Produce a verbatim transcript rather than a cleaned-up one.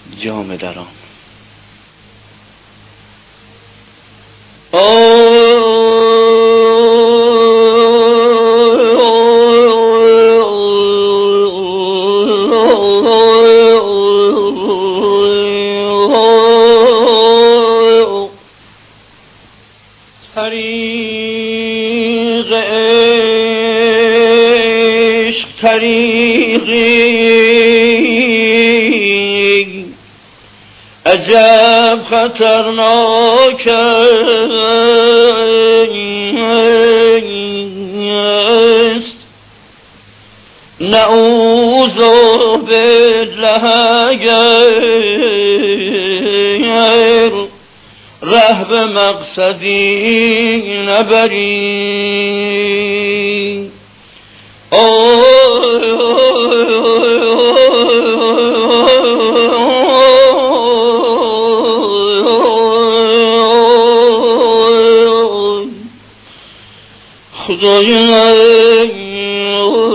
جام دران. طریق عشق طریقی عجب خطرناک است، نعوذ بالله اگر ره به مقصدی نبری. خدایا